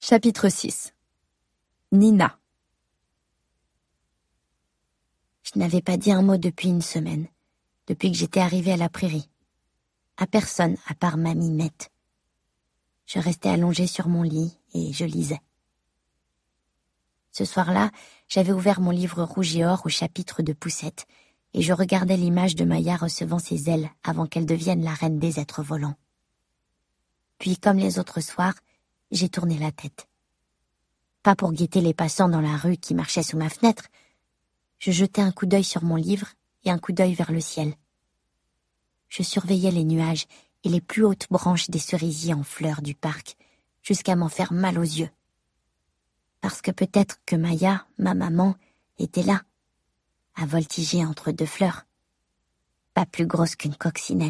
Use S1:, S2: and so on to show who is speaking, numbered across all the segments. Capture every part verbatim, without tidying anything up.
S1: Chapitre six. Nina.
S2: Je n'avais pas dit un mot depuis une semaine, depuis que j'étais arrivée à la prairie. À personne, à part mamie Mette. Je restais allongée sur mon lit et je lisais. Ce soir-là, j'avais ouvert mon livre rouge et or au chapitre de Poussette et je regardais l'image de Maya recevant ses ailes avant qu'elle devienne la reine des êtres volants. Puis, comme les autres soirs, j'ai tourné la tête. Pas pour guetter les passants dans la rue qui marchaient sous ma fenêtre. Je jetai un coup d'œil sur mon livre et un coup d'œil vers le ciel. Je surveillais les nuages et les plus hautes branches des cerisiers en fleurs du parc, jusqu'à m'en faire mal aux yeux. Parce que peut-être que Maya, ma maman, était là, à voltiger entre deux fleurs, pas plus grosse qu'une coccinelle.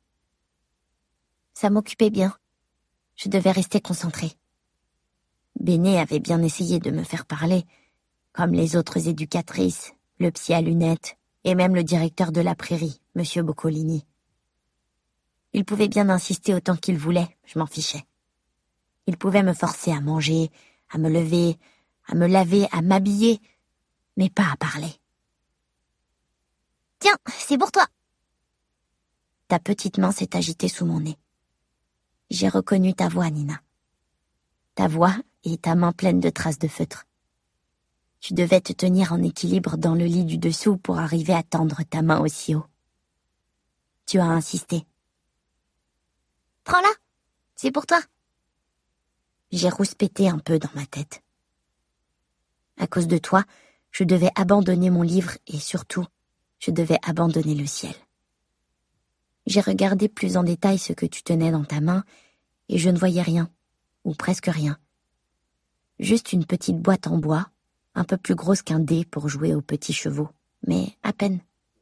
S2: Ça m'occupait bien. Je devais rester concentrée. Béné avait bien essayé de me faire parler, comme les autres éducatrices, le psy à lunettes, et même le directeur de la prairie, monsieur Boccolini. Il pouvait bien insister autant qu'il voulait, je m'en fichais. Il pouvait me forcer à manger, à me lever, à me laver, à m'habiller, mais pas à parler. « Tiens, c'est pour toi !» Ta petite main s'est agitée sous mon nez. J'ai reconnu ta voix, Nina. Ta voix et ta main pleine de traces de feutre. Tu devais te tenir en équilibre dans le lit du dessous pour arriver à tendre ta main aussi haut. Tu as insisté. « Prends-la, c'est pour toi !» J'ai rouspété un peu dans ma tête. À cause de toi, je devais abandonner mon livre et surtout, je devais abandonner le ciel. J'ai regardé plus en détail ce que tu tenais dans ta main et je ne voyais rien, ou presque rien. Juste une petite boîte en bois, un peu plus grosse qu'un dé pour jouer aux petits chevaux, mais à peine.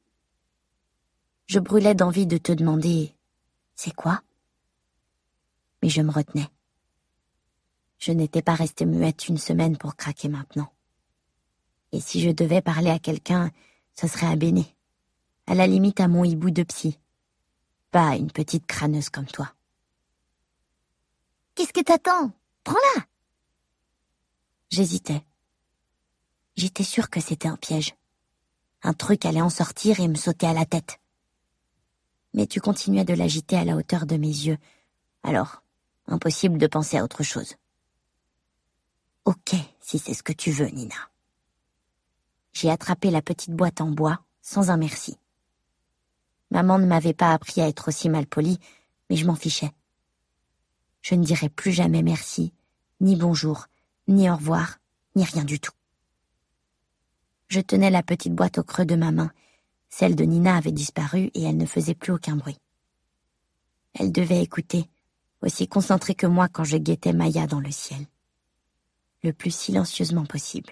S2: Je brûlais d'envie de te demander « C'est quoi ?» Mais je me retenais. Je n'étais pas restée muette une semaine pour craquer maintenant. Et si je devais parler à quelqu'un, ce serait à Béné. À la limite à mon hibou de psy. Pas à une petite crâneuse comme toi. « Qu'est-ce que t'attends ? Prends-la !» J'hésitais. J'étais sûre que c'était un piège. Un truc allait en sortir et me sauter à la tête. Mais tu continuais de l'agiter à la hauteur de mes yeux. Alors, impossible de penser à autre chose. Ok, si c'est ce que tu veux, Nina. J'ai attrapé la petite boîte en bois, sans un merci. Maman ne m'avait pas appris à être aussi malpolie, mais je m'en fichais. Je ne dirais plus jamais merci, ni bonjour, ni au revoir, ni rien du tout. Je tenais la petite boîte au creux de ma main. Celle de Nina avait disparu et elle ne faisait plus aucun bruit. Elle devait écouter, aussi concentrée que moi quand je guettais Maya dans le ciel. Le plus silencieusement possible.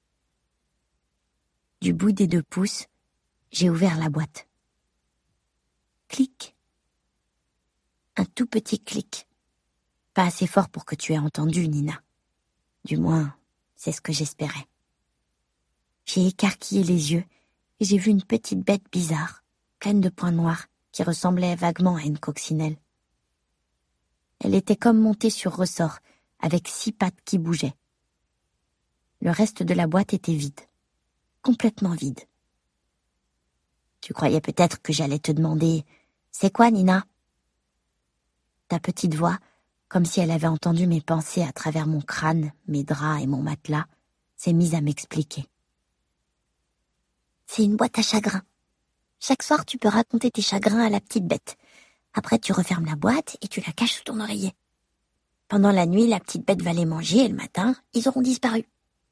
S2: Du bout des deux pouces, j'ai ouvert la boîte. Clic. Un tout petit clic. Pas assez fort pour que tu aies entendu, Nina. Du moins, c'est ce que j'espérais. J'ai écarquillé les yeux et j'ai vu une petite bête bizarre, pleine de points noirs, qui ressemblait vaguement à une coccinelle. Elle était comme montée sur ressort, avec six pattes qui bougeaient. Le reste de la boîte était vide. Complètement vide. Tu croyais peut-être que j'allais te demander « C'est quoi, Nina ?» Ta petite voix, comme si elle avait entendu mes pensées à travers mon crâne, mes draps et mon matelas, s'est mise à m'expliquer. C'est une boîte à chagrins. Chaque soir, tu peux raconter tes chagrins à la petite bête. Après, tu refermes la boîte et tu la caches sous ton oreiller. Pendant la nuit, la petite bête va les manger et le matin, ils auront disparu.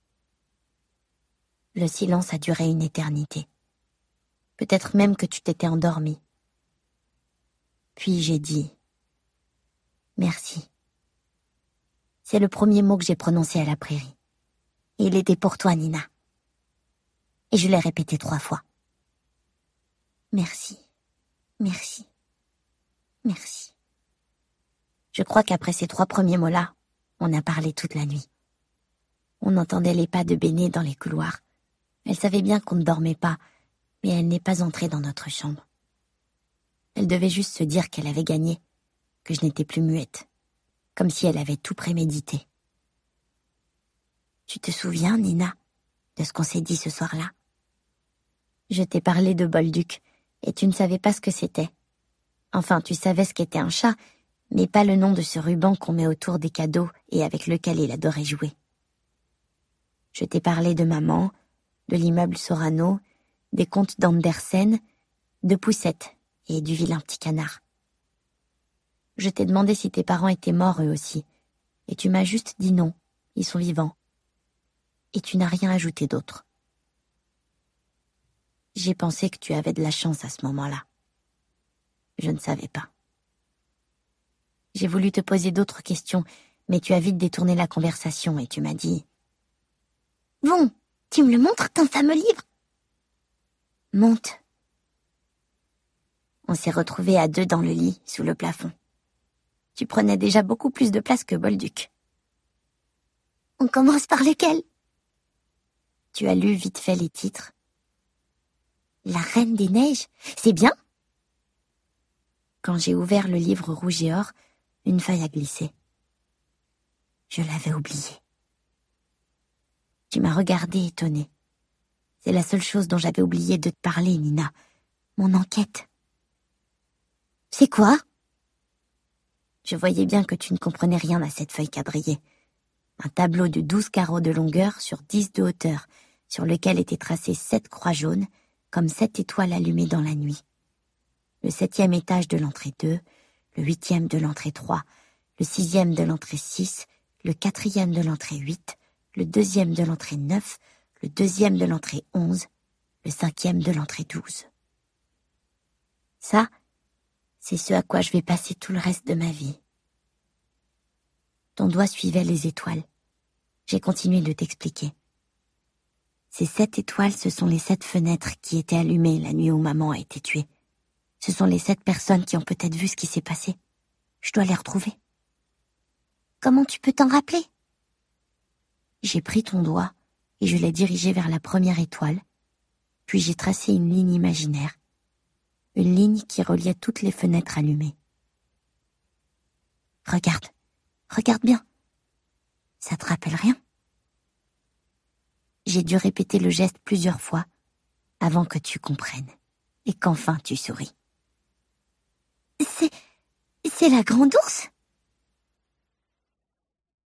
S2: Le silence a duré une éternité. Peut-être même que tu t'étais endormi. Puis j'ai dit « Merci ». C'est le premier mot que j'ai prononcé à la prairie. Et il était pour toi, Nina. Et je l'ai répété trois fois. Merci, merci, merci. Je crois qu'après ces trois premiers mots-là, on a parlé toute la nuit. On entendait les pas de Béné dans les couloirs. Elle savait bien qu'on ne dormait pas, mais elle n'est pas entrée dans notre chambre. Elle devait juste se dire qu'elle avait gagné, que je n'étais plus muette, comme si elle avait tout prémédité. Tu te souviens, Nina, de ce qu'on s'est dit ce soir-là? Je t'ai parlé de Bolduc, et tu ne savais pas ce que c'était. Enfin, tu savais ce qu'était un chat, mais pas le nom de ce ruban qu'on met autour des cadeaux et avec lequel il adorait jouer. Je t'ai parlé de maman, de l'immeuble Sorano, des contes d'Andersen, de Poussette et du vilain petit canard. Je t'ai demandé si tes parents étaient morts eux aussi, et tu m'as juste dit non, ils sont vivants. Et tu n'as rien ajouté d'autre. J'ai pensé que tu avais de la chance à ce moment-là. Je ne savais pas. J'ai voulu te poser d'autres questions, mais tu as vite détourné la conversation et tu m'as dit « Bon, tu me le montres, ton fameux livre ?»« Monte. » On s'est retrouvés à deux dans le lit, sous le plafond. Tu prenais déjà beaucoup plus de place que Bolduc. « On commence par lequel ?» Tu as lu vite fait les titres. « La Reine des Neiges, c'est bien ?» Quand j'ai ouvert le livre rouge et or, une feuille a glissé. Je l'avais oublié. Tu m'as regardé étonnée. C'est la seule chose dont j'avais oublié de te parler, Nina. Mon enquête. C'est quoi? Je voyais bien que tu ne comprenais rien à cette feuille quadrillée. Un tableau de douze carreaux de longueur sur dix de hauteur, sur lequel étaient tracées sept croix jaunes, comme sept étoiles allumées dans la nuit. Le septième étage de l'entrée deux, le huitième de l'entrée trois, le sixième de l'entrée six, le quatrième de l'entrée huit, le deuxième de l'entrée neuf, le deuxième de l'entrée onze, le cinquième de l'entrée douze. Ça, c'est ce à quoi je vais passer tout le reste de ma vie. Ton doigt suivait les étoiles. J'ai continué de t'expliquer. Ces sept étoiles, ce sont les sept fenêtres qui étaient allumées la nuit où maman a été tuée. Ce sont les sept personnes qui ont peut-être vu ce qui s'est passé. Je dois les retrouver. Comment tu peux t'en rappeler? J'ai pris ton doigt et je l'ai dirigé vers la première étoile, puis j'ai tracé une ligne imaginaire, une ligne qui reliait toutes les fenêtres allumées. Regarde, regarde bien. Ça te rappelle rien? J'ai dû répéter le geste plusieurs fois avant que tu comprennes et qu'enfin tu souris. C'est... c'est la grande ours?